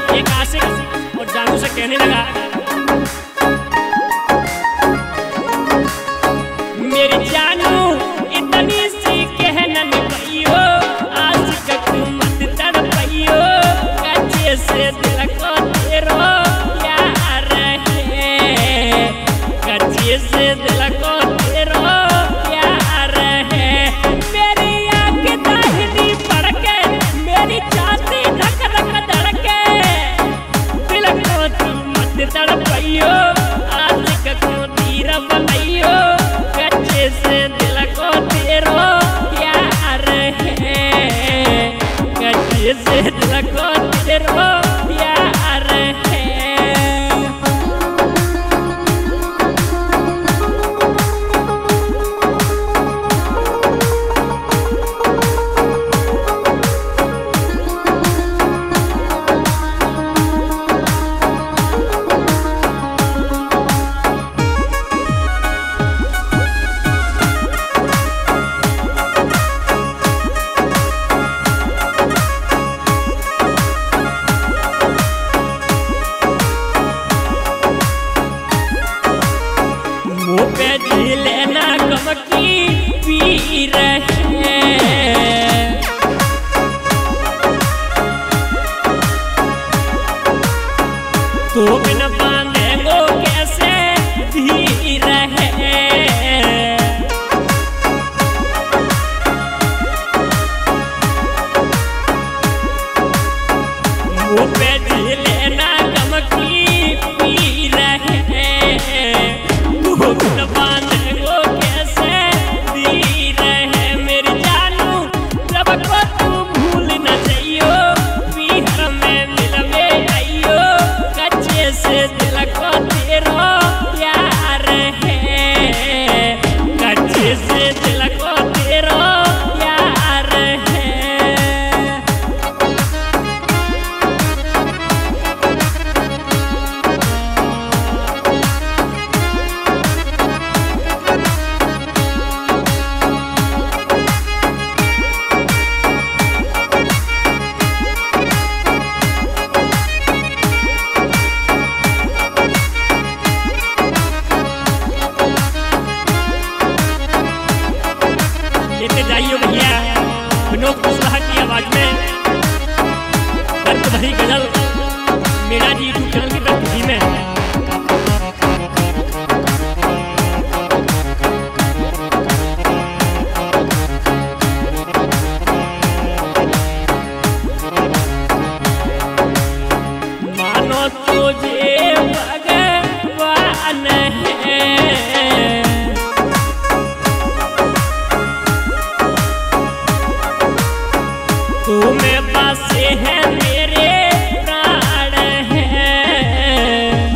एक आशिक और जानू से कहने लगा, मेरी जानू इतनी सी कहना नहीं पाइयो, आशिक को मत तड़पाइयो, कच्चे से दिल को तेरो प्यार है, कच्चे से दिल को तेरो प्यार है। मेरी आँख दाहिनी पड़ के मेरी छाती धक धक धड़के, दिल को तू मत तड़पाइयो, आशिक को तीर बनाइयो, कच्चे से दिल को तेरो प्यार है, कच्चे से दिल को तेरो प्यार है। मुँह पे झीले ना गम की पीर है, तो बिन बांधे वो कैसे धीर है। मुँह पे झीले ना गम की पीर है, बिन बांधे वो कैसे धीर है। मेरी जानू जब को तू भूल न जाइयो, पीहर में मिलवे आइयो, कच्चे से दिल को तेरो प्यार है, कच्चे से दिल को तेरो प्यार है। लेते जाइयो भैया विनोद कुशवाहा की आवाज में दर्द भरी गजल मेरा जी यूट्यूब चैनल की प्रस्तुति में। मानो तुझे भगवान है, तू में बसे है मेरे प्राण है,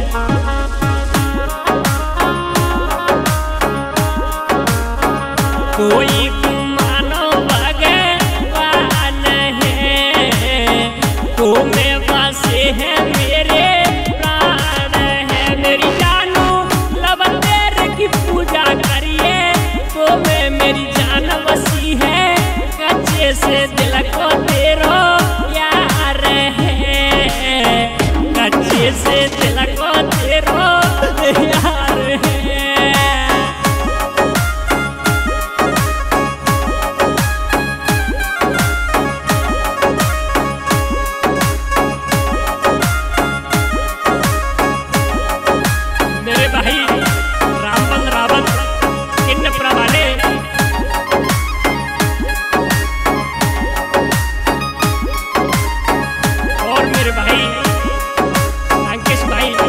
कोई मानो भगवान है, तू में बसे है मेरे प्राण है। मेरी जानू लब तेरे की पूजा करिए, तो में मेरी जान बसी है, कच्चे से दिल को तेरो प्यार है, कच्चे से दिल को तेरो प्यार है। मेरे भाई रामबंद रावत किन्नपुरा वाले, और मेरे भाई अंकेश भाई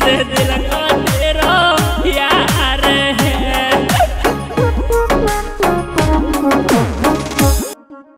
से दिल